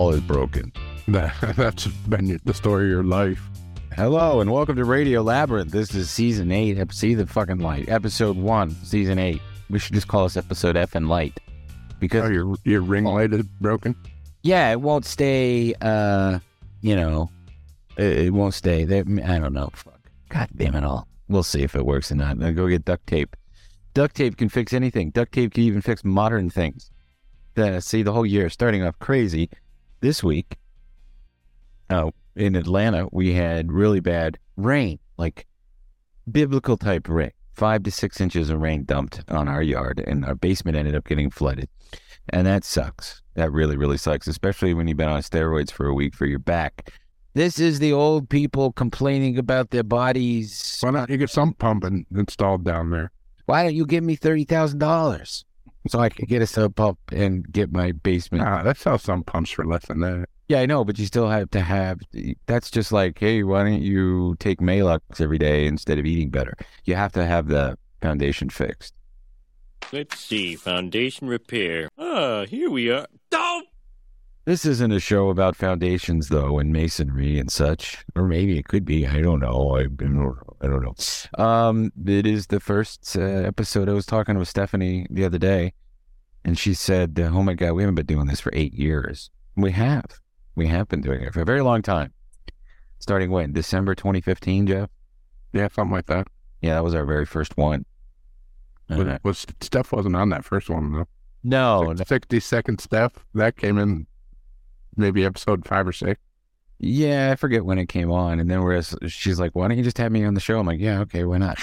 wall is broken. That's been the story of your life. Hello and welcome to Radio Labyrinth. This is Season 8, See the Fucking Light, Episode 1, Season 8. We should just call this episode F and Light. Because your ring light is broken? Yeah, it won't stay, it won't stay. I don't know. Fuck. God damn it all. We'll see if it works or not. I'll go get duct tape. Duct tape can fix anything. Duct tape can even fix modern things. See, the whole year starting off crazy. This week, in Atlanta, we had really bad rain, like biblical type rain. 5 to 6 inches of rain dumped on our yard, and our basement ended up getting flooded. And that sucks. That really, really sucks, especially when you've been on steroids for a week for your back. This is the old people complaining about their bodies. Why not you get some pumping installed down there? Why don't you give me $30,000 so I can get a sub pump and get my basement? Let's sell some pumps for less than that. Yeah, I know, but you still have to have, that's just like, hey, why don't you take Maalox every day instead of eating better? You have to have the foundation fixed. Let's see, foundation repair. Here we are. Oh! This isn't a show about foundations, though, and masonry and such. Or maybe it could be. I don't know. I don't know. It is the first episode. I was talking with Stephanie the other day, and she said, oh my God, we haven't been doing this for 8 years. We have. We have been doing it for a very long time. Starting when? December 2015, Jeff? Yeah, something like that. Yeah, that was our very first one. Steph wasn't on that first one, though. No. 60-second Steph, that came in maybe episode 5 or 6. Yeah, I forget when it came on. And then she's like, why don't you just have me on the show? I'm like, yeah, okay, why not?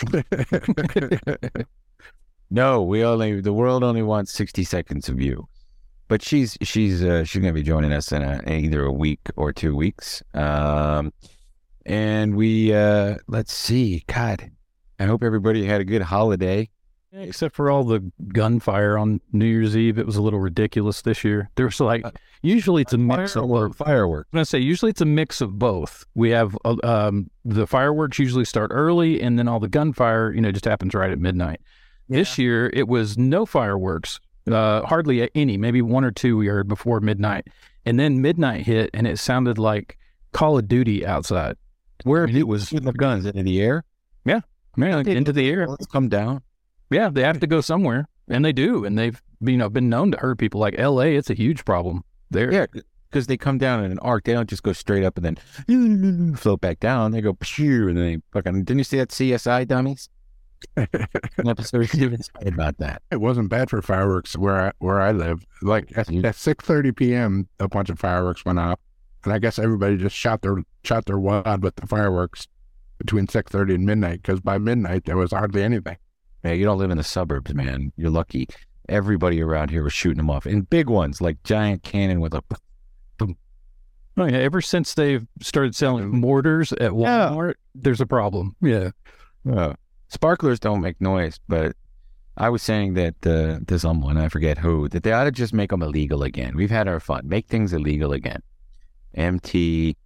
No, the world only wants 60 seconds of you. But she's going to be joining us in either a week or 2 weeks. And we, let's see, God, I hope everybody had a good holiday. Except for all the gunfire on New Year's Eve, it was a little ridiculous this year. There's usually it's a mix of fireworks. I'm going to say usually it's a mix of both. We have the fireworks usually start early, and then all the gunfire, just happens right at midnight. Yeah. This year it was no fireworks, hardly any, maybe 1 or 2 we heard before midnight, and then midnight hit, and it sounded like Call of Duty outside. It was shooting the guns into the air. Yeah, into the air. Let's come down. Yeah, they have to go somewhere, and they do, and they've been known to hurt people. Like L.A., it's a huge problem there. Yeah, because they come down in an arc. They don't just go straight up and then float back down. They go phew, and then they fucking. Didn't you see that CSI dummies? An episode about that. It wasn't bad for fireworks where I live. Like at 6:30 p.m., a bunch of fireworks went off, and I guess everybody just shot their wad with the fireworks between 6:30 and midnight. Because by midnight there was hardly anything. Yeah, you don't live in the suburbs, man. You're lucky. Everybody around here was shooting them off. And big ones, like giant cannon with a boom. Oh, yeah. Ever since they've started selling mortars at Walmart, there's a problem. Yeah. Sparklers don't make noise, but I was saying that to someone, I forget who, that they ought to just make them illegal again. We've had our fun. Make things illegal again. MTIA.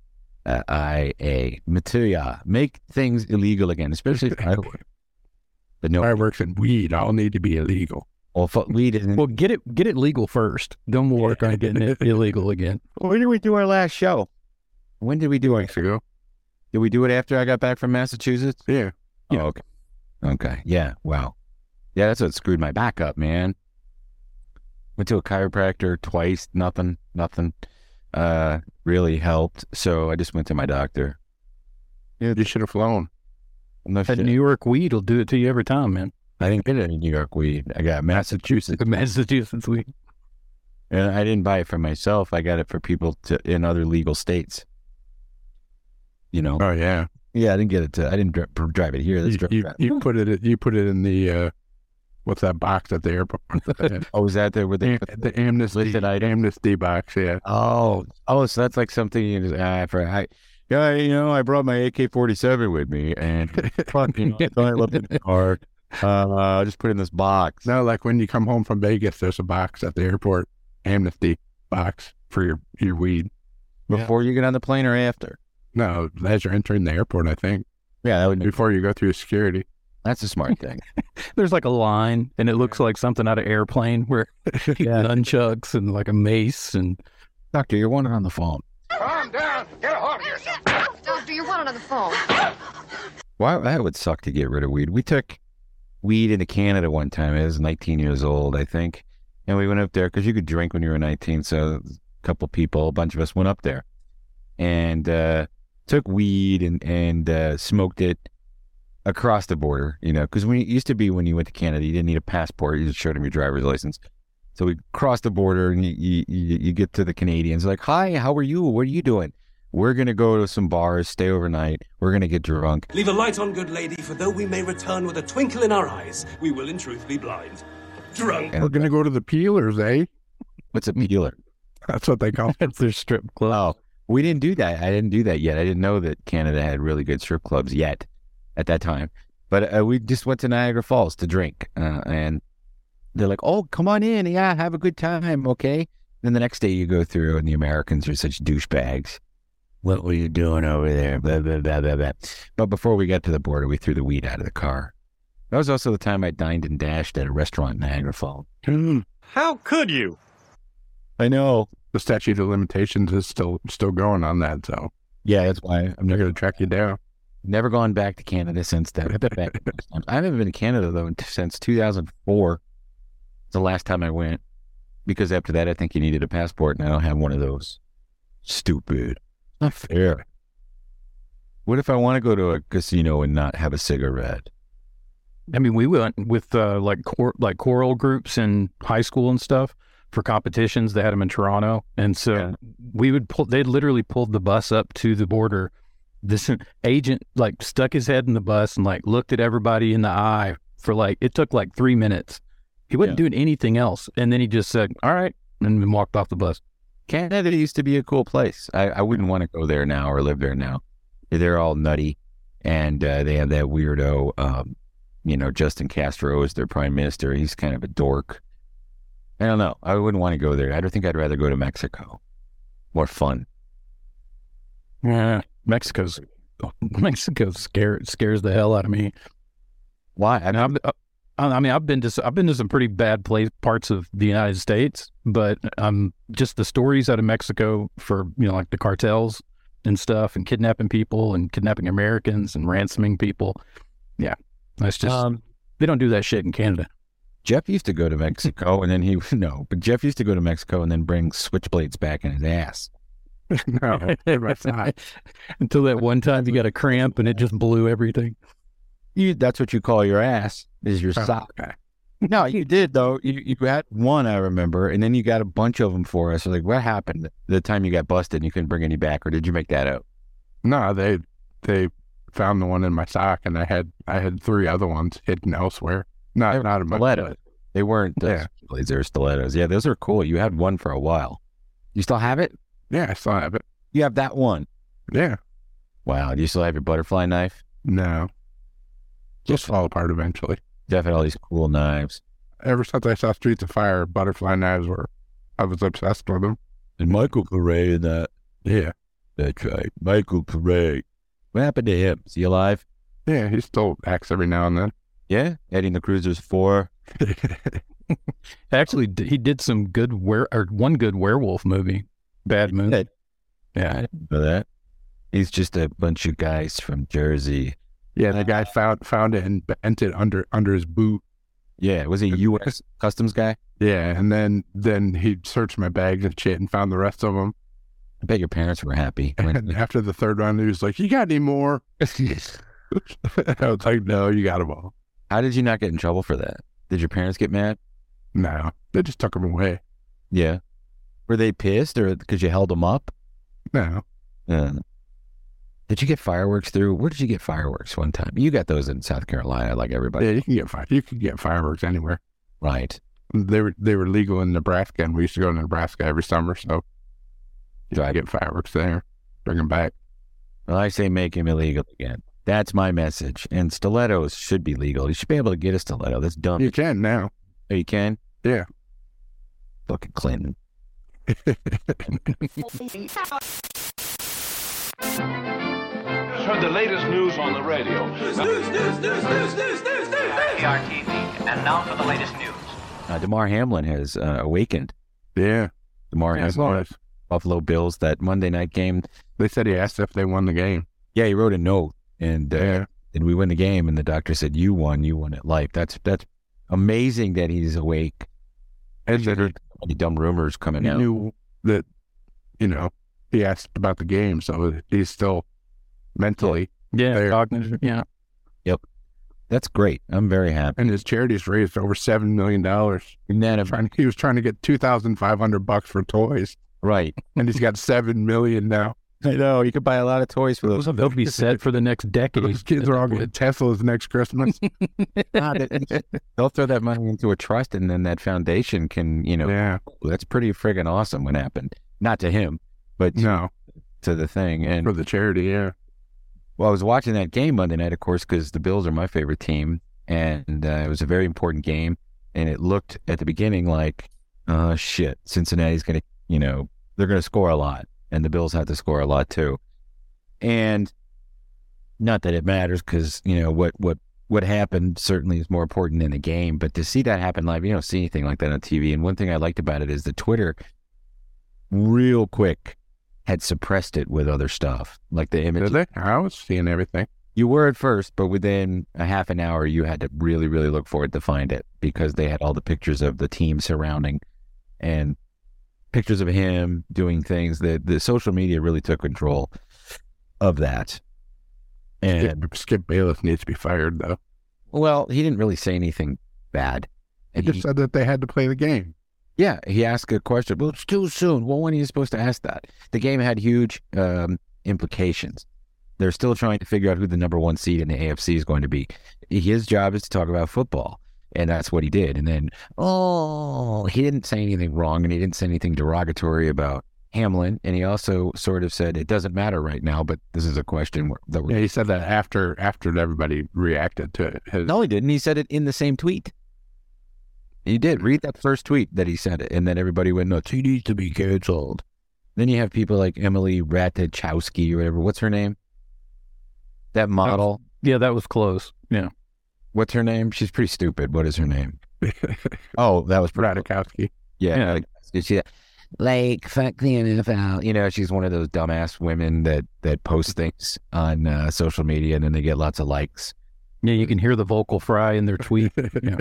Matuya. Make things illegal again, especially fireworks. But no, fireworks and weed all need to be illegal. Well, weed isn't. Well, get it legal first. Then we'll work on getting it illegal again. When did we do our last show? When did we do it? Weeks ago. Did we do it after I got back from Massachusetts? Yeah. Oh, okay. Okay. Yeah. Wow. Yeah, that's what screwed my back up, man. Went to a chiropractor twice. Nothing really helped. So I just went to my doctor. Yeah, you should have flown. That New York weed will do it to you every time, man. I didn't get any New York weed. I got Massachusetts weed. And I didn't buy it for myself. I got it for people in other legal states. Oh yeah. Yeah, I didn't get it. I didn't drive it here. You put it in the what's that box at the airport? Oh, was that there with the amnesty box? Yeah. Oh, so that's like something you just I brought my AK-47 with me, and I left it in the car. I just put it in this box. No, like when you come home from Vegas, there's a box at the airport, amnesty box for your weed. Before you get on the plane or after? No, as you're entering the airport, I think. Yeah, that would before you go through security. That's a smart thing. There's like a line, and it looks like something out of Airplane where nunchucks and like a mace and Doctor, you're wanted on the phone. Calm down. Get a hold of yourself. Doctor, you're wanted on the phone. Why that would suck to get rid of weed. We took weed into Canada one time. I was 19 years old, I think. And we went up there because you could drink when you were 19. So a couple people, a bunch of us went up there and took weed and smoked it across the border, you know, because when it used to be when you went to Canada, you didn't need a passport. You just showed them your driver's license. So we crossed the border and you get to the Canadians like, hi, how are you? What are you doing? We're going to go to some bars, stay overnight. We're going to get drunk. Leave a light on, good lady, for though we may return with a twinkle in our eyes, we will in truth be blind. Drunk. We're going to go to the Peelers, eh? What's a peeler? That's what they call it. It's their strip club. Oh, we didn't do that. I didn't do that yet. I didn't know that Canada had really good strip clubs yet at that time. But we just went to Niagara Falls to drink. And they're like, oh, come on in. Yeah, have a good time. Okay. Then the next day you go through and the Americans are such douchebags. What were you doing over there? Blah, blah, blah, blah, blah. But before we got to the border, we threw the weed out of the car. That was also the time I dined and dashed at a restaurant in Niagara Falls. How could you? I know. The statute of limitations is still going on that, so Yeah, that's why I'm not going to track you down. never gone back to Canada since then. I've been back most times. I haven't been to Canada, though, since 2004. It's the last time I went. Because after that, I think you needed a passport, and I don't have one of those. Stupid. Not fair. What if I want to go to a casino and not have a cigarette? I mean, we went with like choral groups in high school and stuff for competitions. They had them in Toronto, and so we would pull. They literally pulled the bus up to the border. This agent like stuck his head in the bus and like looked at everybody in the eye for like it took like 3 minutes. He wasn't doing anything else, and then he just said, "All right," and then walked off the bus. Canada used to be a cool place. I wouldn't want to go there now or live there now. They're all nutty, and they have that weirdo. Justin Castro is their prime minister. He's kind of a dork. I don't know. I wouldn't want to go there. I don't think I'd rather go to Mexico. More fun. Yeah, Mexico scares the hell out of me. Why? I've been to some pretty bad parts of the United States, but just the stories out of Mexico for like the cartels and stuff, and kidnapping people and kidnapping Americans and ransoming people. Yeah, that's just they don't do that shit in Canada. Jeff used to go to Mexico, and then Jeff used to go to Mexico and then bring switchblades back in his ass. No, that's not. Until that one time you got a cramp and it just blew everything. That's what you call your ass, is your sock. Okay. No, you did, though. You had one, I remember, and then you got a bunch of them for us. Like, what happened the time you got busted and you couldn't bring any back, or did you make that out? No, they found the one in my sock, and I had 3 other ones hidden elsewhere. Not in my stilettos. They weren't switchblades, they were stilettos. Yeah, those are cool. You had one for a while. You still have it? Yeah, I still have it. You have that one? Yeah. Wow. Do you still have your butterfly knife? No. Just fall apart eventually. Jeff had all these cool knives. Ever since I saw Streets of Fire, butterfly knives I was obsessed with them. And Michael Correa in that. Yeah. That's right. Michael Correa. What happened to him? Is he alive? Yeah, he still acts every now and then. Yeah? Eddie and the Cruisers 4. Actually, he did some one good werewolf movie, Bad Moon. Yeah, I didn't know that. He's just a bunch of guys from Jersey. Yeah, the guy found it and bent it under his boot. Yeah, was he a U.S. Customs guy? Yeah, and then he searched my bags and shit and found the rest of them. I bet your parents were happy. And after the 3rd round, he was like, "You got any more?" I was like, "No, you got them all." How did you not get in trouble for that? Did your parents get mad? No, they just took them away. Yeah. Were they pissed or because you held them up? No. Did you get fireworks through? Where did you get fireworks one time? You got those in South Carolina, like everybody. Yeah, you can get fireworks anywhere. Right. They were legal in Nebraska, and we used to go to Nebraska every summer, so you could get fireworks there, bring them back. Well, I say make him illegal again. That's my message. And stilettos should be legal. You should be able to get a stiletto. That's dumb. You can now. Oh, you can? Yeah. Fucking Clinton. Just heard the latest news on the radio. News. PRTV. And now for the latest news. Damar Hamlin has awakened. Yeah. Damar Hamlin. Nice. Buffalo Bills, that Monday night game. They said he asked if they won the game. Yeah, he wrote a note, and we win the game, and the doctor said, "You won at life." That's amazing that he's awake. And that any dumb rumors coming out. He knew that, he asked about the game, so he's still mentally there. Cognitive, yeah. Yep. That's great. I'm very happy. And his charity's raised over $7 million. He was trying to get $2,500 for toys. Right. And he's got $7 million now. I know. You could buy a lot of toys for those. They'll be set for the next decade. Those kids are all going to Teslas next Christmas. They'll throw that money into a trust, and then that foundation can, that's pretty friggin' awesome when it happened. Not to him, but to the thing. And for the charity, yeah. Well, I was watching that game Monday night, of course, because the Bills are my favorite team, and it was a very important game, and it looked at the beginning like, shit, Cincinnati's going to, they're going to score a lot. And the Bills had to score a lot too. And not that it matters because, what happened certainly is more important in the game. But to see that happen live, you don't see anything like that on TV. And one thing I liked about it is the Twitter real quick had suppressed it with other stuff. Like the image. Did they? I was seeing everything. You were at first, but within a half an hour, you had to really, really look for it to find it because they had all the pictures of the team surrounding and pictures of him doing things that the social media really took control of that. And Skip Bayless needs to be fired, though. Well, he didn't really say anything bad. He just said that they had to play the game. Yeah, he asked a question. Well, it's too soon. Well, when are you supposed to ask that? The game had huge implications. They're still trying to figure out who the number one seed in the AFC is going to be. His job is to talk about football. And that's what he did. And then, he didn't say anything wrong, and he didn't say anything derogatory about Hamlin. And he also sort of said, it doesn't matter right now, but this is a question he said that after everybody reacted to it. No, he didn't. He said it in the same tweet. He did. Read that first tweet that he said it, and then everybody went nuts. He needs to be canceled. Then you have people like Emily Ratajkowski or whatever. What's her name? That model. Yeah, that was close. Yeah. What's her name? She's pretty stupid. What is her name? Oh, that was Ratajkowski. Yeah. Like, fuck the NFL. She's one of those dumbass women that post things on social media, and then they get lots of likes. Yeah, you can hear the vocal fry in their tweet.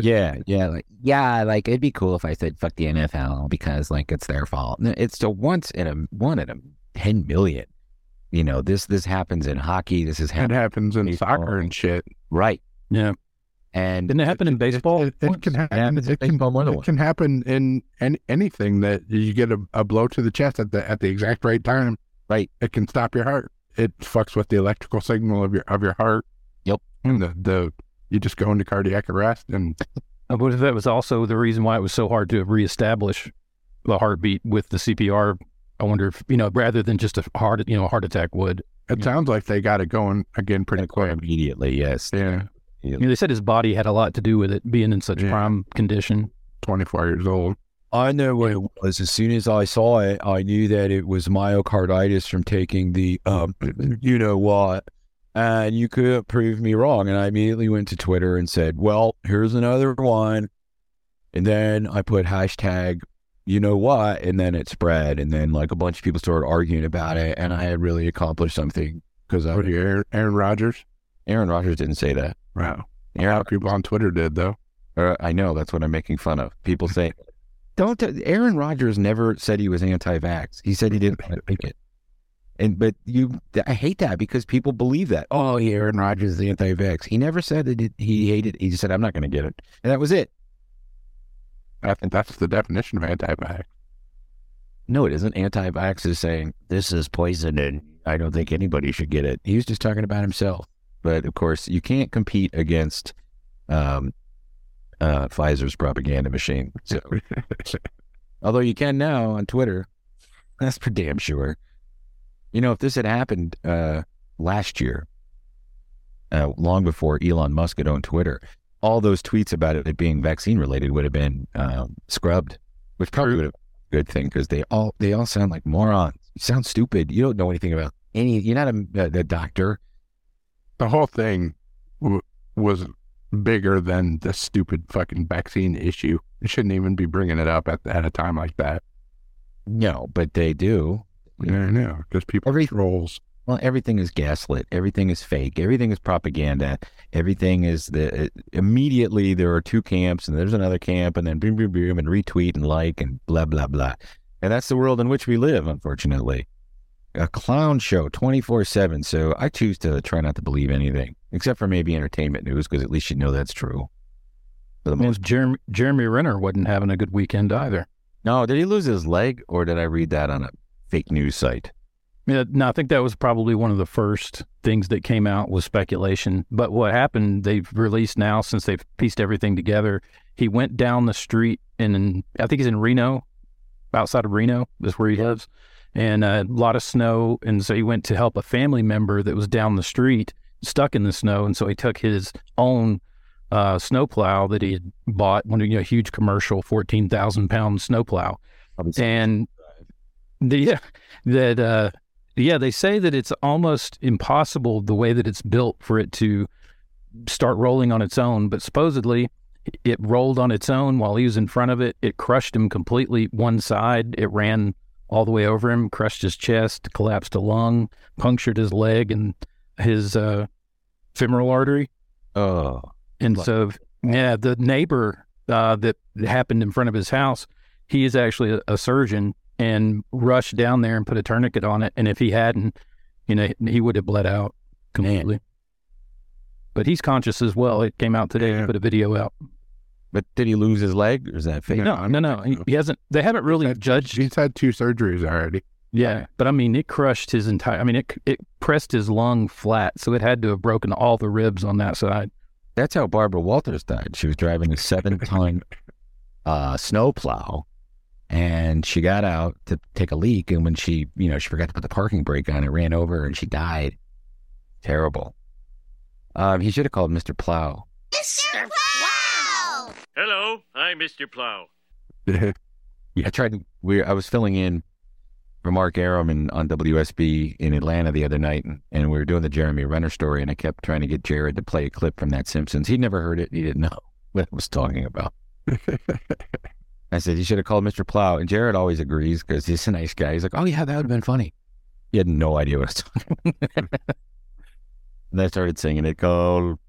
Yeah. Like, it'd be cool if I said fuck the NFL because, like, it's their fault. It's a one in a 10 million. This happens in hockey. It happens in soccer and shit. Right. Yeah. And didn't it happen in baseball? It can happen. It can happen in anything that you get a blow to the chest at the exact right time. Right. It can stop your heart. It fucks with the electrical signal of your heart. Yep. And you just go into cardiac arrest. And but that was also the reason why it was so hard to reestablish the heartbeat with the CPR. I wonder if rather than just a heart attack would. It sounds like they got it going again pretty quick. Immediately. Yes. Yeah. They said his body had a lot to do with it being in such prime condition. 24 years old. I know what it was. As soon as I saw it, I knew that it was myocarditis from taking the, what, and you couldn't prove me wrong. And I immediately went to Twitter and said, well, here's another one. And then I put hashtag, what, and then it spread. And then like a bunch of people started arguing about it. And I had really accomplished something because Aaron Rodgers? Aaron Rodgers didn't say that. Wow. A lot of people on Twitter did, though. I know. That's what I'm making fun of. People say, Aaron Rodgers never said he was anti-vax. He said he didn't want to take it. I hate that because people believe that. Oh, Aaron Rodgers is anti-vax. He never said that he hated it. He just said, I'm not going to get it. And that was it. I think that's the definition of anti-vax. No, it isn't. Anti-vax is saying, this is poison and I don't think anybody should get it. He was just talking about himself. But, of course, you can't compete against Pfizer's propaganda machine. So, although you can now on Twitter. That's for damn sure. If this had happened last year, long before Elon Musk had owned Twitter, all those tweets about it being vaccine-related would have been scrubbed, which probably would have been a good thing because they all sound like morons. You sound stupid. You don't know anything about you're not a doctor. The whole thing was bigger than the stupid fucking vaccine issue. They shouldn't even be bringing it up at a time like that. No, but they do. Yeah, I know, because people are trolls. Well, everything is gaslit. Everything is fake. Everything is propaganda. Everything is immediately there are two camps and there's another camp and then boom, boom, boom, and retweet and like and blah, blah, blah. And that's the world in which we live, unfortunately. A clown show 24/7. So I choose to try not to believe anything except for maybe entertainment news, because at least you know that's true. For the most. Jeremy Renner wasn't having a good weekend either. No, did he lose his leg, or did I read that on a fake news site? Yeah, no, I think that was probably one of the first things that came out was speculation. But what happened, they've released now, since they've pieced everything together, he went down the street I think he's in Reno, outside of Reno, is where he lives, and a lot of snow. And so he went to help a family member that was down the street, stuck in the snow. And so he took his own snowplow that he had bought, a huge commercial 14,000-pound snowplow. And they say that it's almost impossible the way that it's built for it to start rolling on its own. But supposedly it rolled on its own while he was in front of it. It crushed him completely one side. It ran all the way over him, crushed his chest, collapsed a lung, punctured his leg and his femoral artery. Oh. And so, the neighbor that happened in front of his house, he is actually a surgeon and rushed down there and put a tourniquet on it. And if he hadn't, he would have bled out completely. Man. But he's conscious as well. It came out today. He put a video out. But did he lose his leg, or is that fake? No. He hasn't. They haven't really judged. He's had 2 surgeries already. Yeah, but I mean, it crushed his entire. I mean, it pressed his lung flat, so it had to have broken all the ribs on that side. That's how Barbara Walters died. She was driving a 7-ton snowplow, and she got out to take a leak, and when she forgot to put the parking brake on, it ran over, and she died. Terrible. He should have called Mr. Plow. Mr. Plow! Hello, I'm Mr. Plow. Yeah, I was filling in for Mark Arum on WSB in Atlanta the other night, and we were doing the Jeremy Renner story, and I kept trying to get Jared to play a clip from that Simpsons. He'd never heard it. He didn't know what I was talking about. I said, you should have called Mr. Plow. And Jared always agrees because he's a nice guy. He's like, oh, yeah, that would have been funny. He had no idea what I was talking about. And I started singing it. Call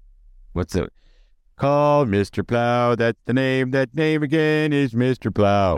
Mr. Plow. That's the name. That name again is Mr. Plow.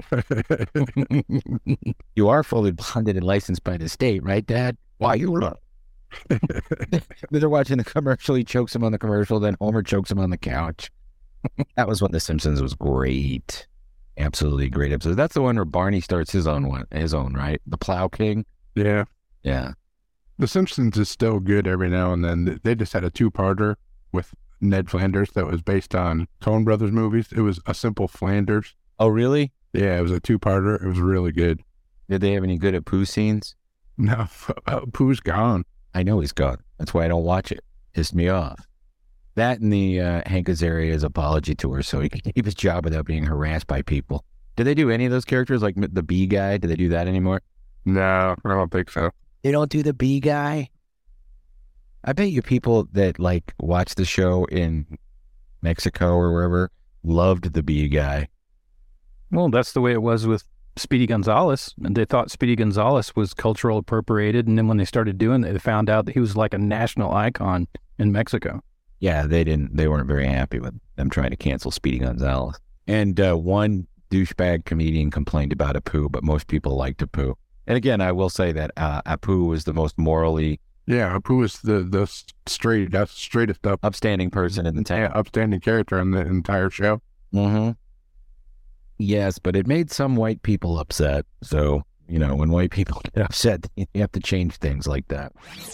You are fully bonded and licensed by the state, right, Dad? Why you look? They're watching the commercial. He chokes him on the commercial. Then Homer chokes him on the couch. That was when The Simpsons was great. Absolutely great episode. That's the one where Barney starts his own, right? The Plow King. Yeah. Yeah. The Simpsons is still good every now and then. They just had a 2-parter with Ned Flanders that was based on Coen Brothers movies. It was A Simple Flanders. Oh, really? Yeah, it was a 2-parter. It was really good. Did they have any good at Pooh scenes? No, Pooh's gone. I know he's gone. That's why I don't watch it. Pissed me off. That and the Hank Azaria's apology tour, so he can keep his job without being harassed by people. Did they do any of those characters, like the bee guy? Do they do that anymore? No, I don't think so. They don't do the bee guy? I bet you people that watch the show in Mexico or wherever loved the bee guy. Well, that's the way it was with Speedy Gonzalez. And they thought Speedy Gonzalez was cultural appropriated. And then when they started doing it, they found out that he was like a national icon in Mexico. Yeah, they weren't very happy with them trying to cancel Speedy Gonzalez. And one douchebag comedian complained about Apu, but most people liked Apu. And again, I will say that Apu was the most morally... Yeah, Apu was the straightest up... upstanding person in the town. Yeah, upstanding character in the entire show. Mm-hmm. Yes, but it made some white people upset. So, when white people get upset, you have to change things like that.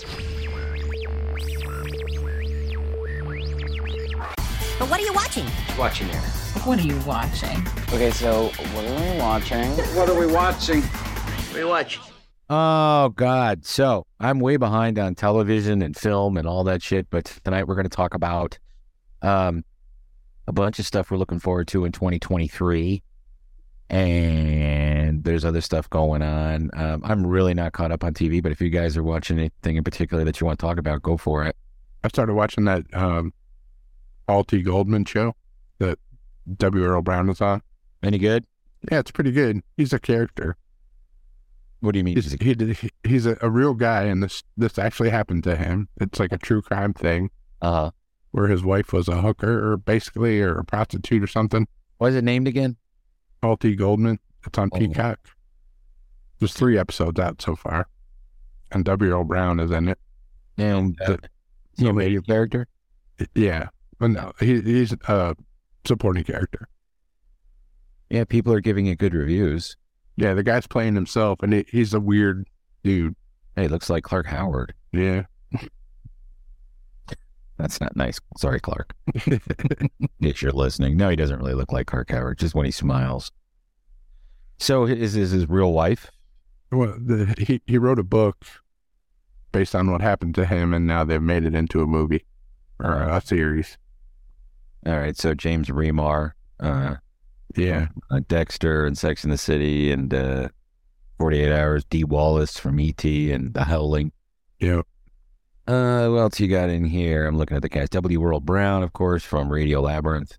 But what are you watching? Watching it. What are you watching? Okay, so what are we watching? What are we watching? What are you watching? Oh, God. So I'm way behind on television and film and all that shit. But tonight we're going to talk about a bunch of stuff we're looking forward to in 2023. And there's other stuff going on. I'm really not caught up on TV, but if you guys are watching anything in particular that you want to talk about, go for it. I started watching that Paul T. Goldman show that W. Earl Brown was on. Any good? Yeah, it's pretty good. He's a character. What do you mean? He's a real guy, and this actually happened to him. It's like a true crime thing. Where his wife was a hooker, or a prostitute or something. What is it named again? Paul T. Goldman. It's on Peacock. There's 3 episodes out so far, and W. Earl Brown is in it. And is he a major character? Yeah, but no, he's a supporting character. Yeah, people are giving it good reviews. Yeah, the guy's playing himself, and he's a weird dude. Hey, looks like Clark Howard. Yeah. That's not nice. Sorry, Clark. If you're listening. No, he doesn't really look like Clark Howard, just when he smiles. So is his real wife? Well, he wrote a book based on what happened to him, and now they've made it into a movie or a series. All right, so James Remar, Dexter and Sex and the City and 48 Hours, Dee Wallace from E.T. and The Howling. Yep. What else you got in here? I'm looking at the cast. W. Earl Brown, of course, from Radio Labyrinth.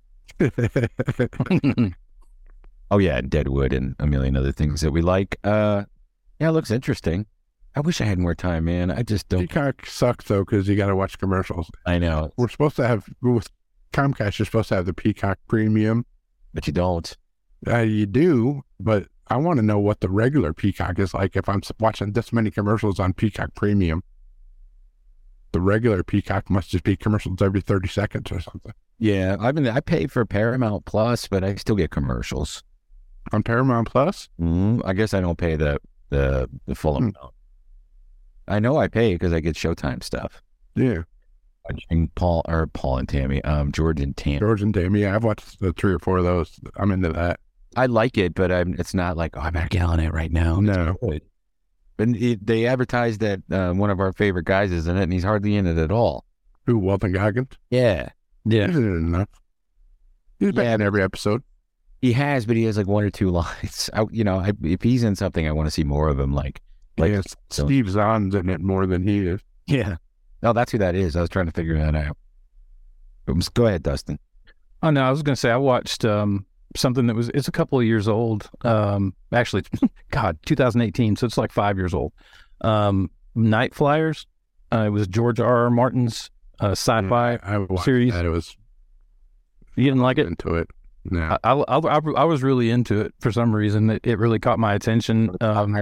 Oh, yeah, and Deadwood and a million other things that we like. Yeah, it looks interesting. I wish I had more time, man. I just don't. Peacock sucks, though, because you got to watch commercials. I know. We're supposed to have, with Comcast, you're supposed to have the Peacock Premium. But you don't. You do, but I want to know what the regular Peacock is like if I'm watching this many commercials on Peacock Premium. The regular Peacock must just be commercials every 30 seconds or something. Yeah, I pay for Paramount Plus, but I still get commercials. On Paramount Plus? I guess I don't pay the full amount. I know I pay because I get Showtime stuff. Yeah. Watching Paul and Tammy, George and Tammy. George and Tammy, yeah, I've watched the 3 or 4 of those. I'm into that. I like it, but it's not like, I better get on it right now. No. And they advertised that one of our favorite guys is in it, and he's hardly in it at all. Who, Walton Goggins? Yeah. He's in it enough. He's been in every episode. He has, but he has like 1 or 2 lines. If he's in something, I want to see more of him. Like Steve Zahn's in it more than he is. Yeah. No, that's who that is. I was trying to figure that out. Go ahead, Dustin. Oh, no, I was going to say I watched something it's a couple of years old. Actually, 2018, so it's like 5 years old. Night Flyers. It was George R.R. Martin's sci-fi series. That. You didn't like it? Into it. No. I was really into it for some reason. It really caught my attention.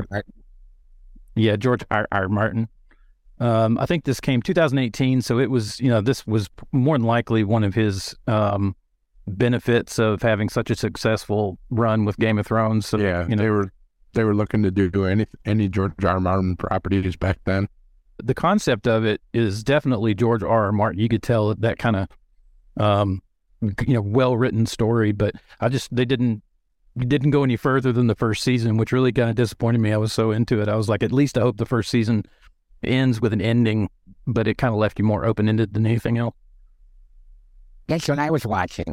Yeah, George R.R. Martin. I think this came 2018, so it was, this was more than likely one of his benefits of having such a successful run with Game of Thrones. So, yeah, they were looking to do any George R. Martin properties back then. The concept of it is definitely George R. Martin. You could tell that kind of well-written story, but they didn't go any further than the first season, which really kind of disappointed me. I was so into it. I was like, at least I hope the first season ends with an ending, but it kind of left you more open-ended than anything else. Guess what I was watching?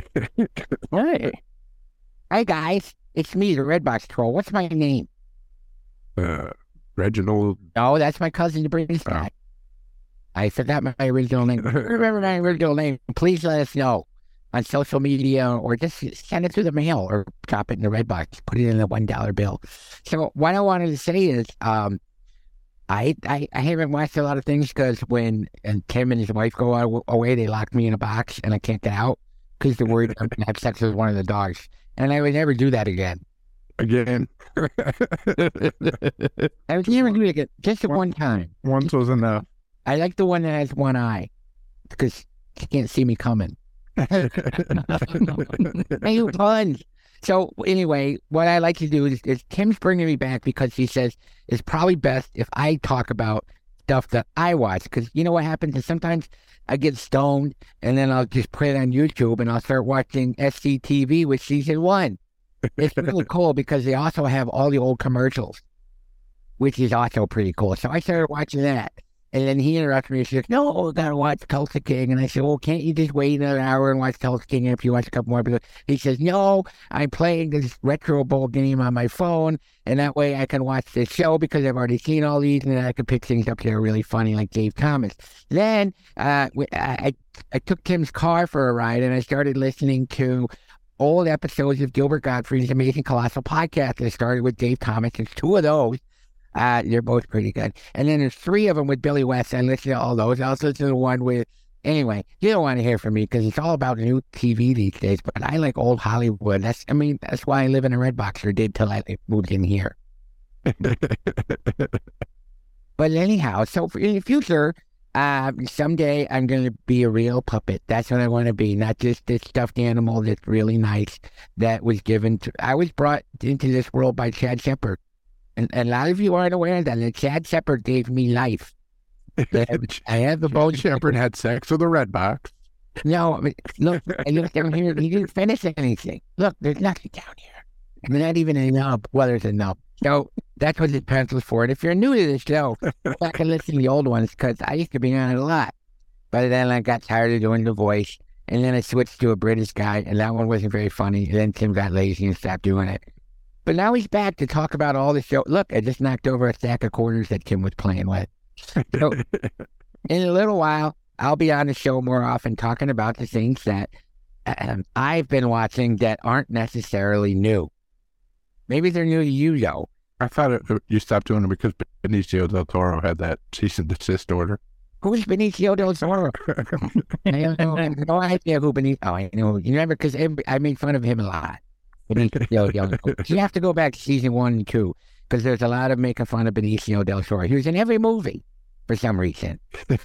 Hey guys, it's me, the Redbox Troll. What's my name? Reginald. No, that's my cousin, the British guy. I forgot my original name. Remember my original name? Please let us know on social media, or just send it through the mail, or drop it in the Redbox. Put it in a $1 bill. So what I wanted to say is, I haven't watched a lot of things because when Tim and his wife go away, they lock me in a box and I can't get out because they're worried I'm going to have sex with one of the dogs. And I would never do that again. I would never do it again. Just the one time. Once was enough. I like the one that has one eye because she can't see me coming. Hey, puns. So anyway, what I like to do is Tim's bringing me back because he says it's probably best if I talk about stuff that I watch. Because you know what happens is sometimes I get stoned and then I'll just put it on YouTube and I'll start watching SCTV with season 1. It's really cool because they also have all the old commercials, which is also pretty cool. So I started watching that. And then he interrupted me and says, no, I gotta watch Tulsa King. And I said, well, can't you just wait another hour and watch Tulsa King after you watch a couple more episodes? He says, no, I'm playing this retro bowl game on my phone, and that way I can watch this show because I've already seen all these, and then I can pick things up that are really funny, like Dave Thomas. Then I took Tim's car for a ride, and I started listening to old episodes of Gilbert Gottfried's Amazing Colossal Podcast. I started with Dave Thomas. There's 2 of those. They're both pretty good. And then there's 3 of them with Billy West. I listen to all those. I also listen to the one with, anyway, you don't want to hear from me because it's all about new TV these days, but I like old Hollywood. That's why I live in a red box, or did till I moved in here. But anyhow, so in the future, someday I'm going to be a real puppet. That's what I want to be, not just this stuffed animal that's really nice that was given to. I was brought into this world by Chad Shepard. And a lot of you aren't aware of that. And Chad Shepard gave me life. I have the bone. Shepard had sex with a red box. No, I mean, look, I looked down here. He didn't finish anything. Look, there's nothing down here. I mean, not even a nub. Well, there's a nub. So that's what this pencil's for. And if you're new to this show, go back and listen to the old ones because I used to be on it a lot. But then I got tired of doing the voice. And then I switched to a British guy. And that one wasn't very funny. And then Tim got lazy and stopped doing it. But now he's back to talk about all the show. Look, I just knocked over a stack of quarters that Tim was playing with. So in a little while, I'll be on the show more often talking about the things that I've been watching that aren't necessarily new. Maybe they're new to you, though. I thought you stopped doing it because Benicio del Toro had that cease and desist order. Who's Benicio del Toro? I have no idea who Benicio. Oh, I know. You remember, because I made fun of him a lot. Benicio, you have to go back to season 1 and 2 because there's a lot of making fun of Benicio del Toro. He was in every movie for some reason,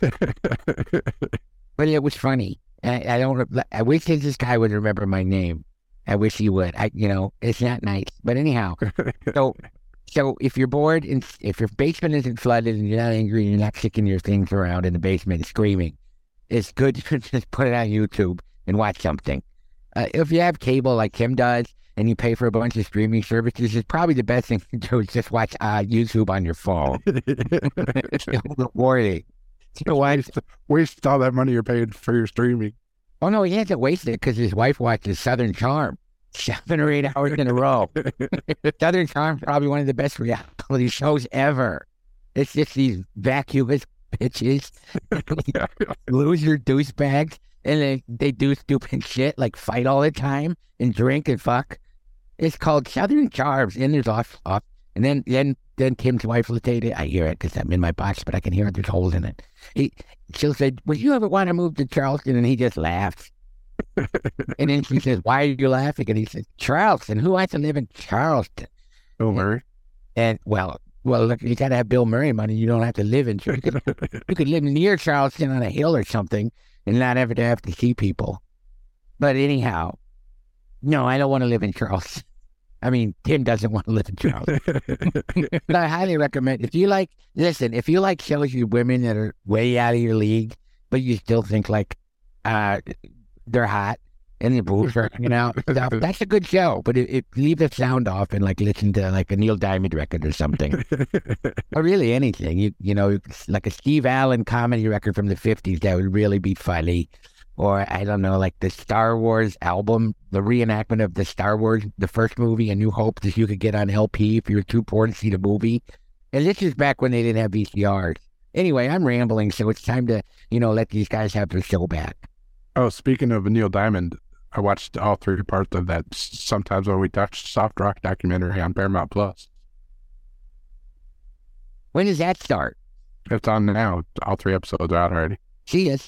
but it was funny. I wish this guy would remember my name. I wish he would. It's not nice, but anyhow. So if you're bored and if your basement isn't flooded and you're not angry and you're not kicking your things around in the basement and screaming, it's good to just put it on YouTube and watch something. If you have cable like Kim does, and you pay for a bunch of streaming services, it's probably the best thing to do is just watch YouTube on your phone. It's rewarding. Waste all that money you're paying for your streaming. Oh, no, he hasn't wasted it because his wife watches Southern Charm 7 or 8 hours in a row. Southern Charm's probably one of the best reality shows ever. It's just these vacuous bitches, loser douchebags, and they do stupid shit like fight all the time and drink and fuck. It's called Southern Charms, and there's off. And then Kim's wife will say, I hear it because I'm in my box, but I can hear it. There's holes in it. She'll say, would you ever want to move to Charleston? And he just laughs. And then she says, why are you laughing? And he says, Charleston. Who wants to live in Charleston? Bill Murray. And well, look, you got to have Bill Murray money. You don't have to live in Charleston. You could live near Charleston on a hill or something and not ever have to see people. But anyhow, no, I don't want to live in Charleston. I mean, Tim doesn't want to live in Charleston. But I highly recommend, if you like shows with women that are way out of your league, but you still think like they're hot and the boobs are hanging out and stuff, that's a good show. But leave the sound off and like listen to like a Neil Diamond record or something. Or really anything. You know, like a Steve Allen comedy record from the 50s that would really be funny. Or, I don't know, like the Star Wars album, the reenactment of the Star Wars, the first movie, A New Hope, that you could get on LP if you were too poor to see the movie. And this is back when they didn't have VCRs. Anyway, I'm rambling, so it's time to, let these guys have their show back. Oh, speaking of Neil Diamond, I watched all 3 parts of that Sometimes When We Touch Soft Rock documentary on Paramount Plus. When does that start? It's on now. All 3 episodes are out already. See us.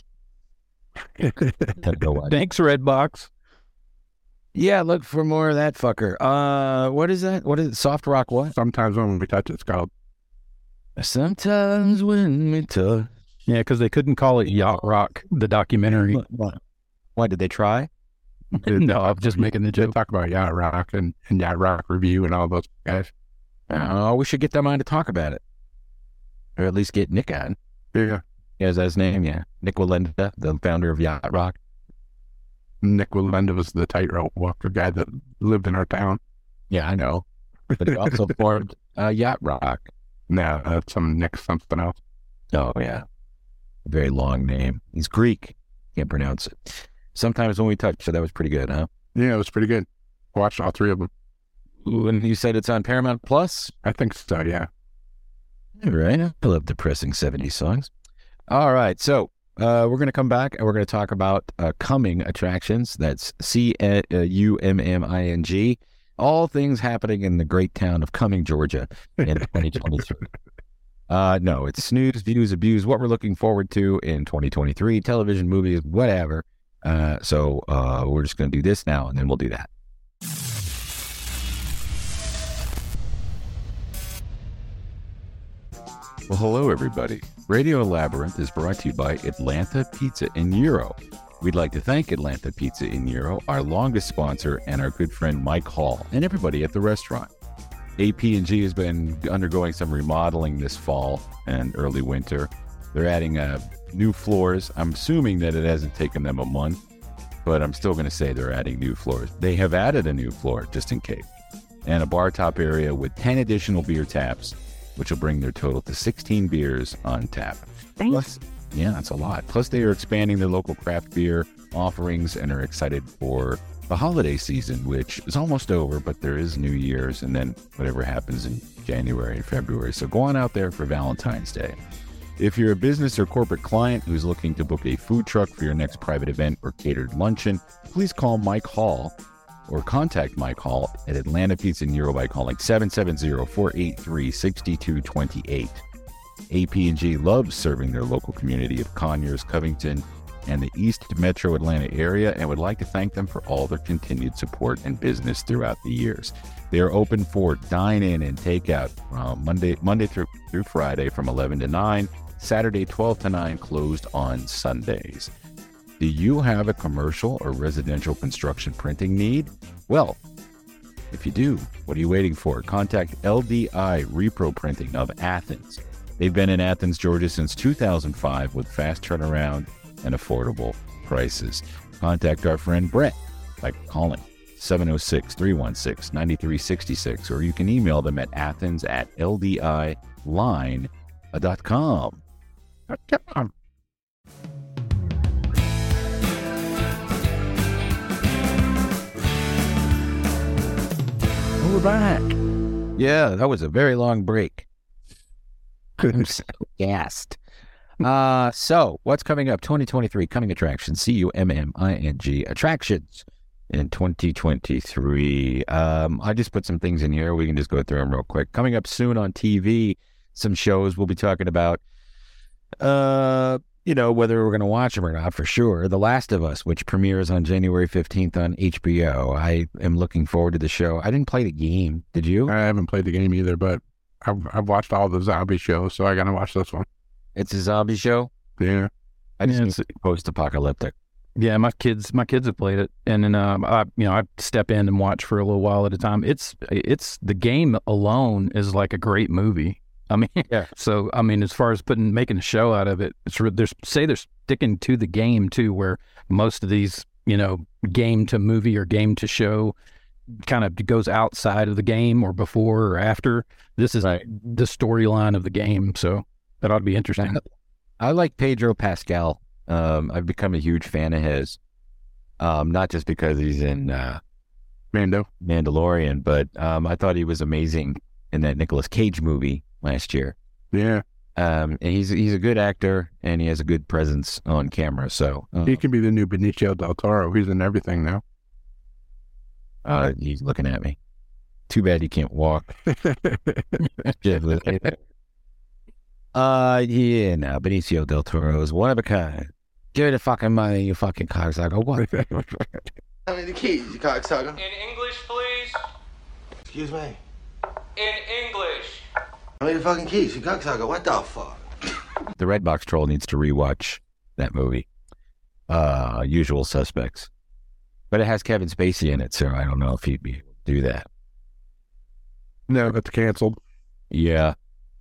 Thanks, Redbox. Yeah, look for more of that fucker. What is that? What is it? Soft Rock what? Sometimes When We Touch, it's called. Sometimes When We Touch. Yeah, because they couldn't call it Yacht Rock, the documentary. Why did they try? No, I'm just making the joke. They talk about Yacht Rock and Yacht Rock Review and all those guys. Oh, we should get them on to talk about it. Or at least get Nick on. Yeah. Yeah, is that his name? Yeah. Nick Wallenda, the founder of Yacht Rock. Nick Wallenda was the tightrope walker guy that lived in our town. Yeah, I know. But he also formed Yacht Rock. No, that's some Nick something else. Oh, yeah. A very long name. He's Greek. Can't pronounce it. Sometimes When We Touch, so that was pretty good, huh? Yeah, it was pretty good. I watched all 3 of them. Ooh, and you said it's on Paramount Plus? I think so, yeah. All right. I love depressing 70s songs. All right, so we're going to come back and we're going to talk about coming attractions. That's CUMMING. All things happening in the great town of Cumming, Georgia in 2023. No, it's snooze, views, abuse, what we're looking forward to in 2023, television, movies, whatever. So we're just going to do this now, and then we'll do that. Well, hello, everybody. Radio Labyrinth is brought to you by Atlanta Pizza in Euro. We'd like to thank Atlanta Pizza in Euro, our longest sponsor, and our good friend Mike Hall, and everybody at the restaurant. AP&G has been undergoing some remodeling this fall and early winter. They're adding new floors. I'm assuming that it hasn't taken them a month, but I'm still going to say they're adding new floors. They have added a new floor, just in case, and a bar top area with 10 additional beer taps, which will bring their total to 16 beers on tap. Plus, yeah, that's a lot. Plus, they are expanding their local craft beer offerings and are excited for the holiday season, which is almost over, but there is New Year's and then whatever happens in January and February. So go on out there for Valentine's Day. If you're a business or corporate client who's looking to book a food truck for your next private event or catered luncheon, please call Mike Hall or contact Mike Hall at Atlanta Pizza in Euro by calling 770-483-6228. AP&G loves serving their local community of Conyers, Covington, and the East Metro Atlanta area, and would like to thank them for all their continued support and business throughout the years. They are open for dine-in and takeout Monday through Friday from 11 to 9, Saturday 12 to 9, closed on Sundays. Do you have a commercial or residential construction printing need? Well, if you do, what are you waiting for? Contact LDI Repro Printing of Athens. They've been in Athens, Georgia since 2005 with fast turnaround and affordable prices. Contact our friend Brett by calling 706-316-9366, or you can email them at athens@ldiline.com. We're back. Yeah, that was a very long break. I'm so gassed. So what's coming up? 2023 coming attractions. CUMMING attractions in 2023. I just put some things in here. We can just go through them real quick. Coming up soon on TV, some shows we'll be talking about. Whether we're going to watch them or not, for sure. The Last of Us, which premieres on January 15th on HBO. I am looking forward to the show. I didn't play the game. Did you? I haven't played the game either, but I've watched all the zombie shows, so I got to watch this one. It's a zombie show? Yeah. It's post-apocalyptic. Yeah, my kids have played it, and then I step in and watch for a little while at a time. It's the game alone is like a great movie. I mean, yeah. So I mean, as far as making a show out of it, they're sticking to the game too, where most of these game to movie or game to show kind of goes outside of the game or before or after. This is the storyline of the game, so that ought to be interesting. I like Pedro Pascal. I've become a huge fan of his, not just because he's in Mandalorian, but I thought he was amazing in that Nicolas Cage movie last year. Yeah. And he's a good actor, and he has a good presence on camera. So he can be the new Benicio del Toro. He's in everything now. He's looking at me. Too bad he can't walk. Benicio del Toro is one of a kind. Give me the fucking money, you fucking cocksucker. What? How many keys, you cocksucker? In English, please. Excuse me? In English. How many fucking keys, you cocksucker? What the fuck? The Redbox troll needs to rewatch that movie. Usual Suspects. But it has Kevin Spacey in it, so I don't know if he'd be able to do that. No, that's canceled. Yeah.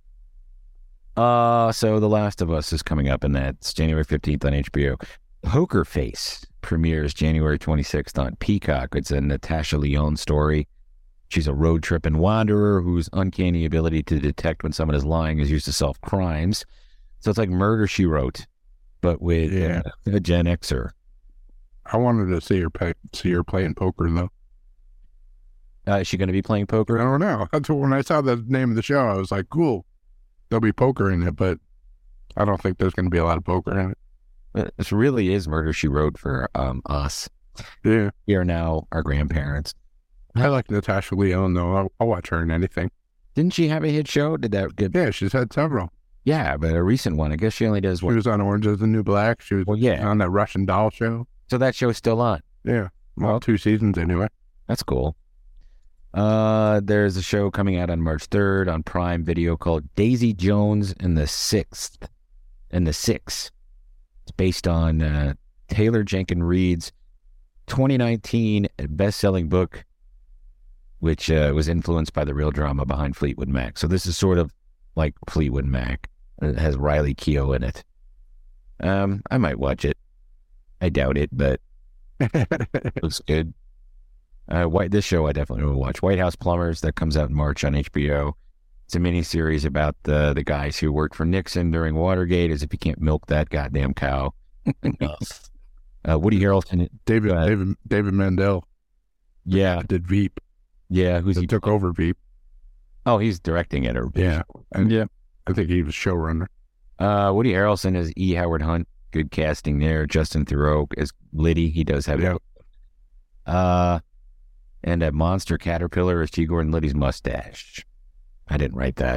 So The Last of Us is coming up, and that's January 15th on HBO. Poker Face premieres January 26th on Peacock. It's a Natasha Lyonne story. She's a road tripping wanderer whose uncanny ability to detect when someone is lying is used to solve crimes. So it's like Murder, She Wrote, but with a Gen Xer. I wanted to see her playing poker, though. Is she going to be playing poker? I don't know. That's when I saw the name of the show, I was like, cool. There'll be poker in it, but I don't think there's going to be a lot of poker in it. This really is Murder, She Wrote for us. Yeah. We are now our grandparents. I like Natasha Lyonne, though. I'll watch her in anything. Didn't she have a hit show? Did that get... Yeah, she's had several. Yeah, but a recent one. I guess she only does She one. was on Orange is the New Black. She was on that Russian doll show. So that show's still on? Yeah. Well, 2 seasons anyway. That's cool. There's a show coming out on March 3rd on Prime Video called Daisy Jones and the Six. It's based on Taylor Jenkins Reid's 2019 best-selling book, which was influenced by the real drama behind Fleetwood Mac. So this is sort of like Fleetwood Mac. It has Riley Keough in it. I might watch it. I doubt it, but it looks good. This show I definitely will watch. White House Plumbers, that comes out in March on HBO. It's a miniseries about the guys who worked for Nixon during Watergate, as if you can't milk that goddamn cow enough. Woody Harrelson. David Mandel. Yeah. Did Veep. Yeah. He took over Veep. Oh, he's directing it. Yeah. I think he was showrunner. Woody Harrelson as E. Howard Hunt. Good casting there. Justin Theroux as Liddy. He does have it. And a monster caterpillar as G. Gordon Liddy's mustache. I didn't write that.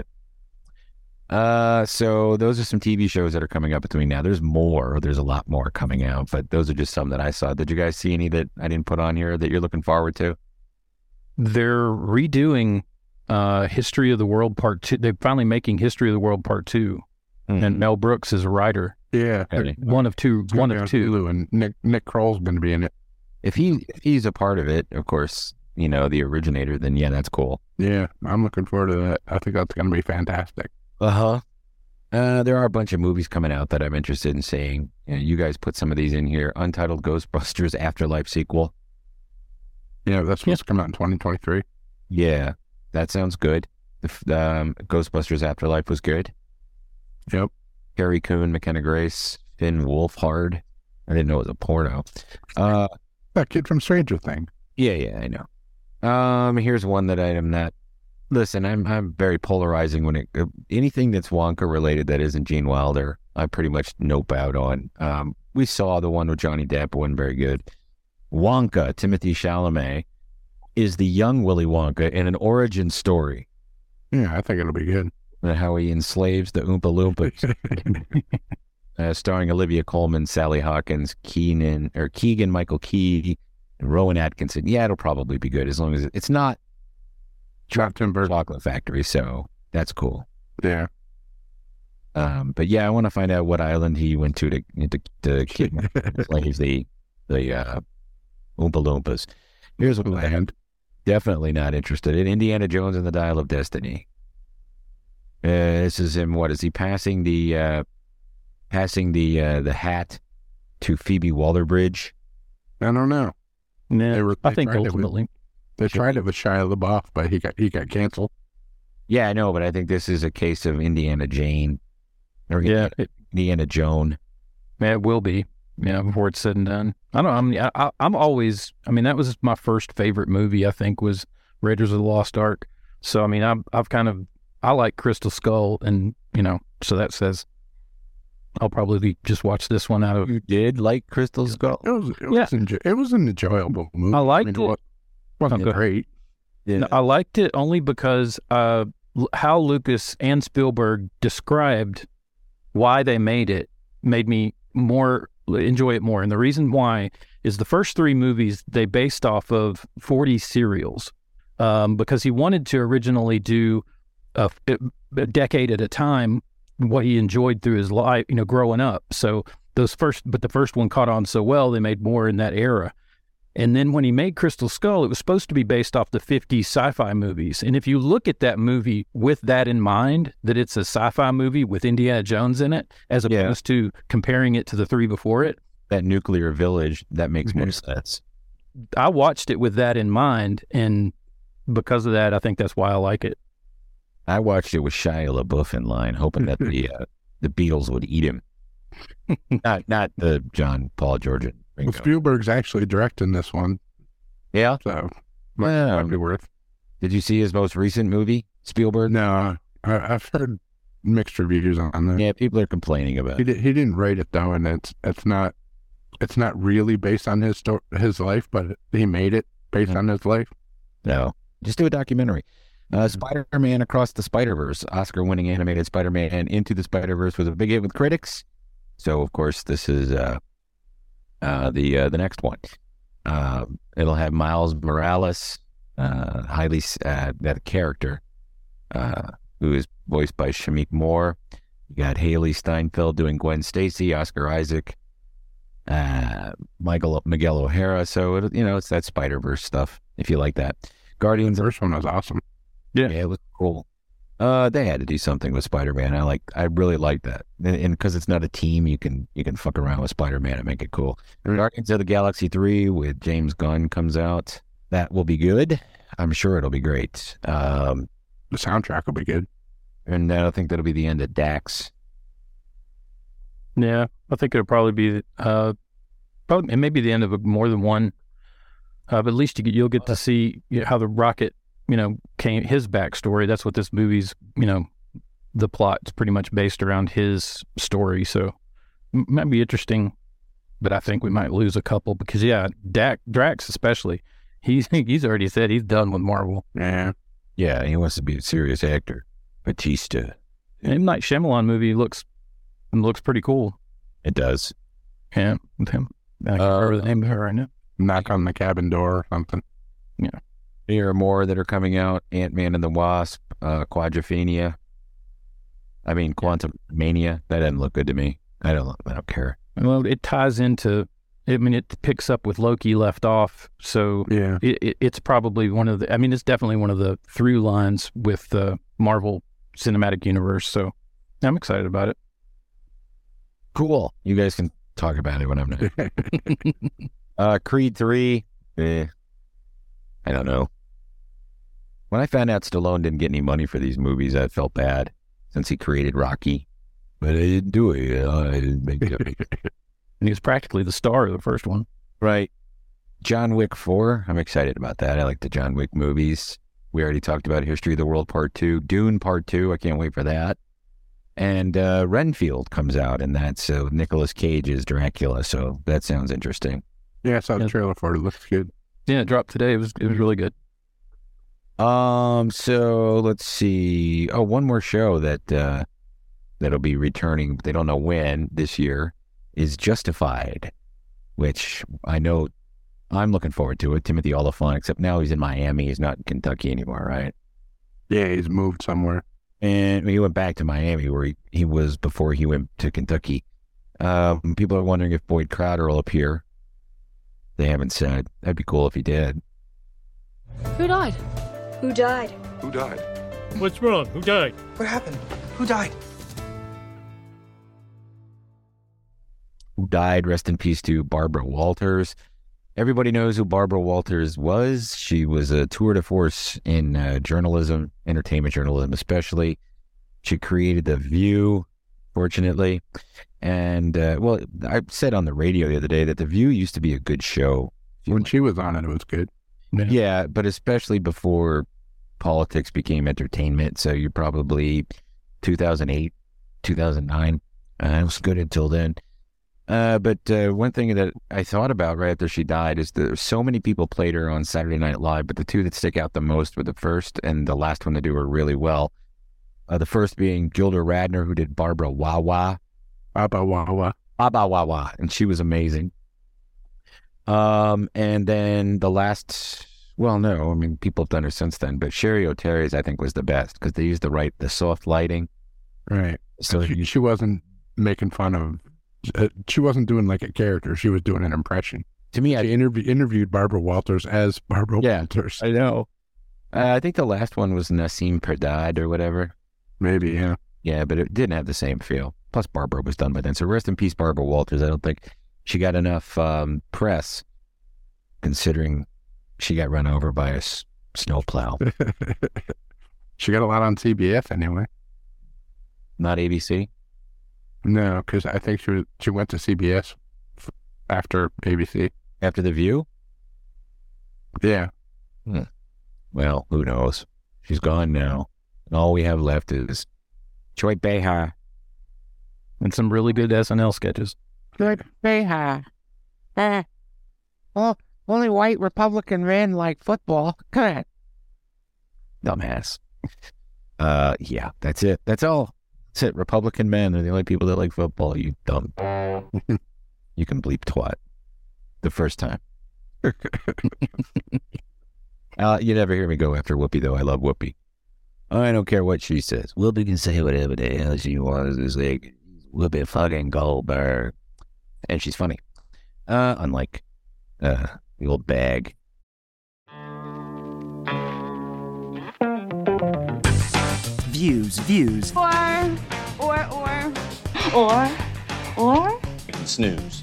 So those are some TV shows that are coming up between now. There's more. There's a lot more coming out, but those are just some that I saw. Did you guys see any that I didn't put on here that you're looking forward to? They're redoing History of the World Part 2. They're finally making History of the World Part 2. Mm-hmm. And Mel Brooks is a writer. Yeah. One of two. Hulu, and Nick Kroll's going to be in it. If he's a part of it, of course, the originator, then yeah, that's cool. Yeah, I'm looking forward to that. I think that's going to be fantastic. There are a bunch of movies coming out that I'm interested in seeing. You guys put some of these in here. Untitled Ghostbusters Afterlife sequel. Yeah, that's supposed to come out in 2023. Yeah, that sounds good. The Ghostbusters Afterlife was good. Yep. Carrie Coon, McKenna Grace, Finn Wolfhard. I didn't know it was a porno. That kid from Stranger Things. Yeah, I know. Here's one that I am not. Listen, I'm very polarizing when anything that's Wonka related that isn't Gene Wilder, I pretty much nope out on. We saw the one with Johnny Depp, wasn't very good. Wonka, Timothée Chalamet, is the young Willy Wonka in an origin story. Yeah, I think it'll be good. And how he enslaves the Oompa Loompas. Starring Olivia Colman, Sally Hawkins, Keegan Michael Key, and Rowan Atkinson. Yeah, it'll probably be good as long as it's not Chocolate Factory, so that's cool. Yeah. But yeah, I want to find out what island he went to kidnap the Oompa Loompas. Here's what I am definitely not interested in: Indiana Jones and the Dial of Destiny. This is him. What is he passing the hat to Phoebe Waller-Bridge? I don't know. No, I think ultimately they tried it with Shia LaBeouf, but he got canceled. Yeah, I know, but I think this is a case of Indiana Jane. Or Indiana Joan. Yeah, it will be. Yeah, before it's said and done. I don't know. I'm always. I mean, that was my first favorite movie. I think was Raiders of the Lost Ark. So I mean, I like Crystal Skull, and so that says I'll probably just watch this one out of. You did like Crystal Skull? It was an enjoyable movie. I liked it. It wasn't great. Yeah. I liked it only because how Lucas and Spielberg described why they made it made me enjoy it more. And the reason why is the first 3 movies they based off of 40 serials, because he wanted to originally do a decade at a time what he enjoyed through his life, growing up. So the first one caught on so well, they made more in that era. And then when he made Crystal Skull, it was supposed to be based off the 50s sci-fi movies. And if you look at that movie with that in mind, that it's a sci-fi movie with Indiana Jones in it, as opposed to comparing it to the 3 before it. That nuclear village, that makes more sense. I watched it with that in mind, and because of that, I think that's why I like it. I watched it with Shia LaBeouf in line, hoping that the Beatles would eat him. not the John Paul George and Ringo. Well, Spielberg's actually directing this one. Yeah? So, might be worth. Did you see his most recent movie, Spielberg? No, I've heard mixed reviews on that. Yeah, people are complaining about it. He didn't write it, though, and it's not really based on his life, but he made it based on his life. No, just do a documentary. Spider-Man Across the Spider-Verse, Oscar-winning animated Spider-Man Into the Spider-Verse was a big hit with critics. So, of course, this is the next one. It'll have Miles Morales, that character, who is voiced by Shamik Moore. You got Haley Steinfeld doing Gwen Stacy, Oscar Isaac, Miguel O'Hara. So, it's that Spider-Verse stuff, if you like that. Guardians. The first one was awesome. Yeah, it was cool. They had to do something with Spider-Man. I really like that, and because it's not a team, you can fuck around with Spider-Man and make it cool. Guardians of the Galaxy 3 with James Gunn comes out. That will be good. I'm sure it'll be great. The soundtrack will be good, and I think that'll be the end of Dax. Yeah, I think it'll probably be it may be the end of more than one. But at least you'll get to see how the Rocket, came, his backstory. That's what this movie's, the plot's pretty much based around his story. So it might be interesting, but I think we might lose a couple because, Drax especially, he's already said he's done with Marvel. Yeah. Yeah, he wants to be a serious actor. Batista. And M. Night Shyamalan movie looks pretty cool. It does. Yeah, with him. I can't remember the name of her right now. Knock on the Cabin Door or something. Yeah. There are more that are coming out. Ant-Man and the Wasp, Quantumania. That doesn't look good to me. I don't care. Well, it ties into, it picks up with Loki left off. So yeah, it's probably one of the, it's definitely one of the through lines with the Marvel Cinematic Universe. So I'm excited about it. Cool. You guys can talk about it when I'm not. Creed 3, I don't know. When I found out Stallone didn't get any money for these movies, I felt bad since he created Rocky. But I didn't do it. I didn't make it. And he was practically the star of the first one. Right. John Wick 4, I'm excited about that. I like the John Wick movies. We already talked about History of the World Part 2. Dune Part 2, I can't wait for that. And Renfield comes out, and that's Nicolas Cage is Dracula, so that sounds interesting. Yeah, I saw the trailer for it. It looks good. Yeah, it dropped today. It was really good. So let's see. Oh, one more show that'll be returning, but they don't know when this year, is Justified, which I know I'm looking forward to it. Timothy Olyphant, except now he's in Miami. He's not in Kentucky anymore, right? Yeah, he's moved somewhere. And he went back to Miami where he was before he went to Kentucky. People are wondering if Boyd Crowder will appear. They haven't said. That'd be cool if he did. Who died? Who died? Who died? What's wrong? Who died? What happened? Who died? Who died? Rest in peace to Barbara Walters. Everybody knows who Barbara Walters was. She was a tour de force in journalism, entertainment journalism especially. She created The View, fortunately. And, I said on the radio the other day that The View used to be a good show. When she was on it, it was good. Yeah, but especially before politics became entertainment. So you're probably 2008, 2009. It was good until then. But one thing that I thought about right after she died is that so many people played her on Saturday Night Live, but the two that stick out the most were the first and the last one to do her really well. The first being Gilda Radner, who did Barbara Wawa. Baba Wawa. Baba Wawa, and she was amazing. And then the last, people have done her since then, but Sherry O'Terry's I think was the best because they used the soft lighting. Right. So she wasn't making fun of. She wasn't doing like a character. She was doing an impression. To me, she interviewed Barbara Walters as Barbara Walters. I know. I think the last one was Nassim Perdad or whatever. Maybe, yeah. Yeah, but it didn't have the same feel. Plus, Barbara was done by then. So rest in peace, Barbara Walters. I don't think she got enough press, considering she got run over by a snowplow. She got a lot on CBS anyway. Not ABC? No, because I think she went to CBS after ABC. After The View? Yeah. Well, who knows? She's gone now. And all we have left is Joy Behar. And some really good SNL sketches. Joy Behar. Only white Republican ran like football. Come on. dumbass. Yeah, that's it. That's all. That's it. Republican men are the only people that like football. You dumb. You can bleep twat the first time. You never hear me go after Whoopi, though. I love Whoopi. I don't care what she says. Whoopi can say whatever the hell she wants. It's like Whoopi fucking Goldberg. And she's funny. Unlike the old bag. Views. Or. Snooze.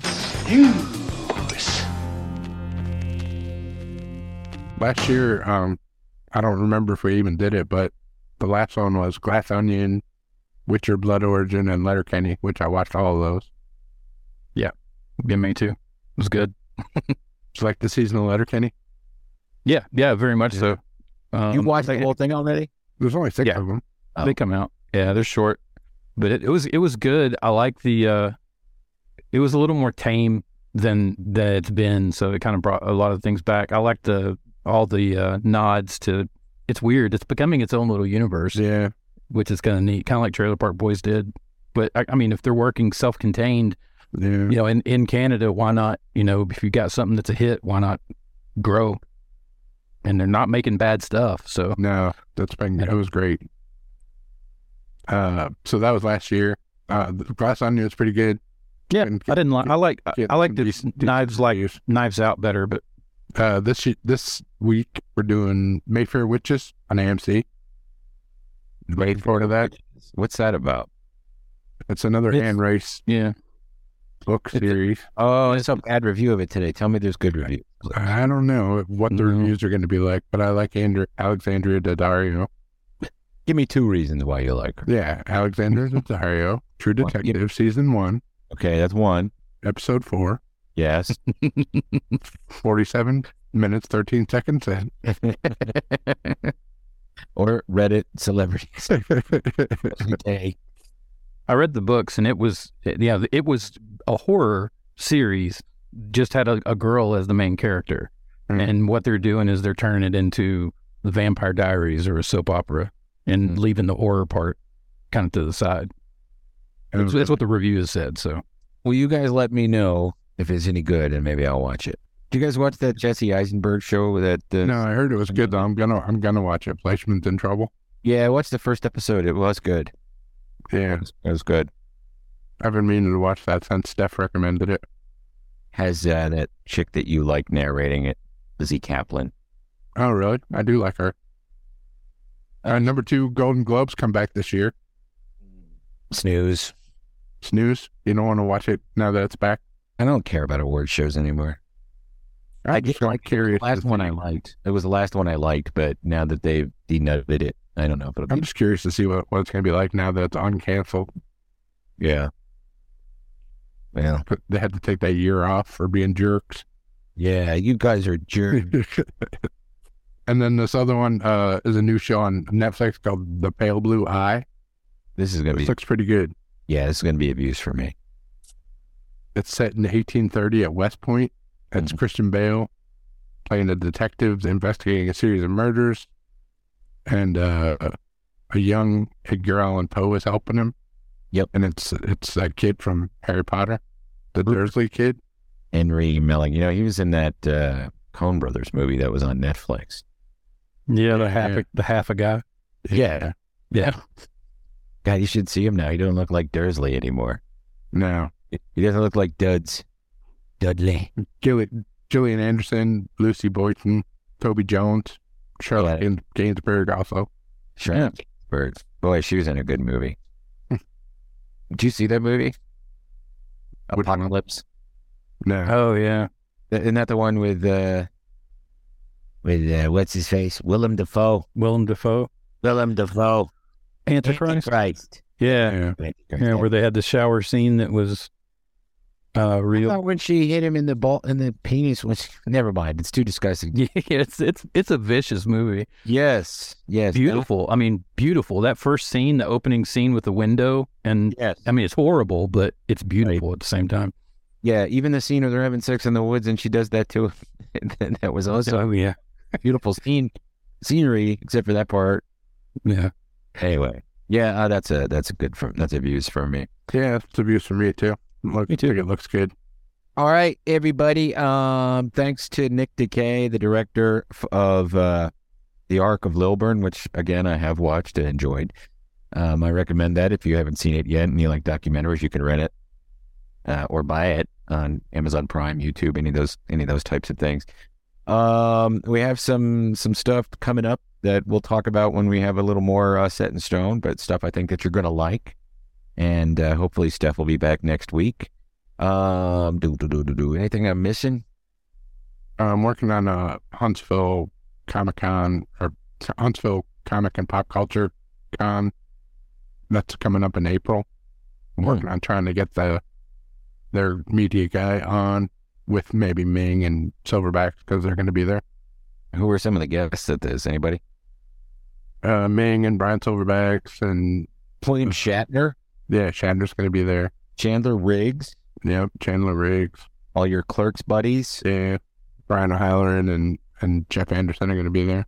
Last year, I don't remember if we even did it, but the last one was Glass Onion, Witcher Blood Origin, and Letterkenny, which I watched all of those. Yeah, me too. It was good. It's like the season of Letterkenny. Yeah, very much so. You watched the whole thing already? There's only 6 of them. They come out. Yeah, they're short, but it was good. I like the. It was a little more tame than it's been, so it kind of brought a lot of things back. I like all the nods to. It's weird. It's becoming its own little universe. Yeah, which is kind of neat, kind of like Trailer Park Boys did. But I mean, if they're working self-contained, in Canada, why not? If you got something that's a hit, why not grow? And they're not making bad stuff. So no, it was great. So that was last year. Glass Onion was pretty good. Yeah, I didn't like. I like the Knives Out better, but this week we're doing Mayfair Witches on AMC. Looking forward to that. What's that about? It's another Anne Rice book series. I saw a bad review of it today. Tell me there's good reviews. I don't know what the reviews are going to be like, but I like Alexandria Daddario. Give me 2 reasons why you like her. Yeah, Alexandria Daddario, True Detective, Season 1. Okay, that's 1. Episode 4. Yes. 47 minutes, 13 seconds in. Or Reddit celebrities. Okay. I read the books, and it was a horror series, just had a girl as the main character. And what they're doing is they're turning it into the Vampire Diaries or a soap opera and leaving the horror part kind of to the side. That's what the review has said. So, well, you guys let me know if it's any good, and maybe I'll watch it. Do you guys watch that Jesse Eisenberg show? No, I heard it was good though. I'm gonna watch it. Fleischman's in Trouble. Yeah, I watched the first episode. It was good. Yeah, it was good. I've been meaning to watch that since Steph recommended it. Has that chick that you like narrating it, Lizzie Kaplan? Oh, really? I do like her. Number 2, Golden Globes come back this year. Snooze. You don't want to watch it now that it's back? I don't care about award shows anymore. I'm just curious. The last one I liked. It was the last one I liked, but now that they've denoted it, I don't know if it'll be. I'm just curious to see what it's going to be like now that it's uncanceled. Yeah. Well, they had to take that year off for being jerks. Yeah, you guys are jerks. And then this other one is a new show on Netflix called The Pale Blue Eye. This looks pretty good. Yeah, this is going to be abuse for me. It's set in 1830 at West Point. It's Christian Bale playing a detective investigating a series of murders. And a young Edgar Allan Poe is helping him. Yep. And it's that kid from Harry Potter, the Dursley kid. Henry Melling. He was in that Coen Brothers movie that was on Netflix. Yeah, the half a guy. Yeah. God, you should see him now. He don't look like Dursley anymore. No. He doesn't look like Dudley. Gillian Anderson, Lucy Boynton, Toby Jones, Charlotte Gainsbourg also. Charlotte Gainsbourg. Boy, she was in a good movie. Did you see that movie? Apocalypse? No. Oh, yeah. Isn't that the one with what's his face? Willem Dafoe. Antichrist. Yeah, where they had the shower scene that was real. I thought when she hit him in the penis was. Never mind. It's too disgusting. Yeah, it's a vicious movie. Yes. Beautiful. I mean, beautiful. That first scene, the opening scene with the window, and I mean, it's horrible, but it's beautiful at the same time. Yeah, even the scene where they're having sex in the woods and she does that too. That was also beautiful scene. scenery, except for that part. Yeah. Anyway, yeah, that's a views from me. Yeah, it's a views from me too. Me too. It looks good. All right, everybody. Thanks to Nick Decay, the director of The Ark of Lilburn, which again I have watched and enjoyed. I recommend that if you haven't seen it yet and you like documentaries, you can rent it or buy it on Amazon Prime, YouTube, any of those types of things. We have some stuff coming up that we'll talk about when we have a little more set in stone, but stuff I think that you're going to like. And hopefully Steph will be back next week. Anything I'm missing? I'm working on a Huntsville Comic-Con or Huntsville Comic and Pop Culture Con. That's coming up in April. I'm working on trying to get their media guy on with maybe Ming and Silverback because they're going to be there. Who are some of the guests at this? Anybody? Ming and Brian Silverbacks and William Shatner. Yeah, Shatner's going to be there. Chandler Riggs. Yep, Chandler Riggs. All your Clerks buddies. Yeah, Brian O'Halloran and Jeff Anderson are going to be there.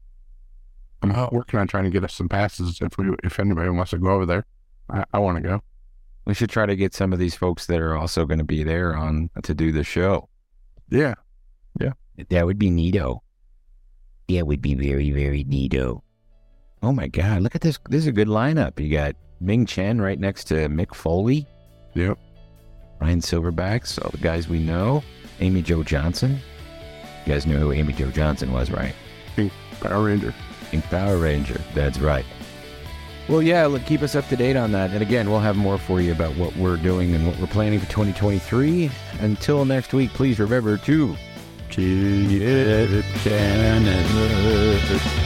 I'm working on trying to get us some passes if anybody wants to go over there. I want to go. We should try to get some of these folks that are also going to be there on to do the show. Yeah. Yeah. That would be neato. That would be very, very neato. Oh my God, look at this. This is a good lineup. You got Ming Chen right next to Mick Foley. Yep. Ryan Silverbacks, all the guys we know. Amy Jo Johnson. You guys know who Amy Jo Johnson was, right? Pink Power Ranger. Pink Power Ranger, that's right. Well, yeah, keep us up to date on that. And again, we'll have more for you about what we're doing and what we're planning for 2023. Until next week, please remember to keep it canon.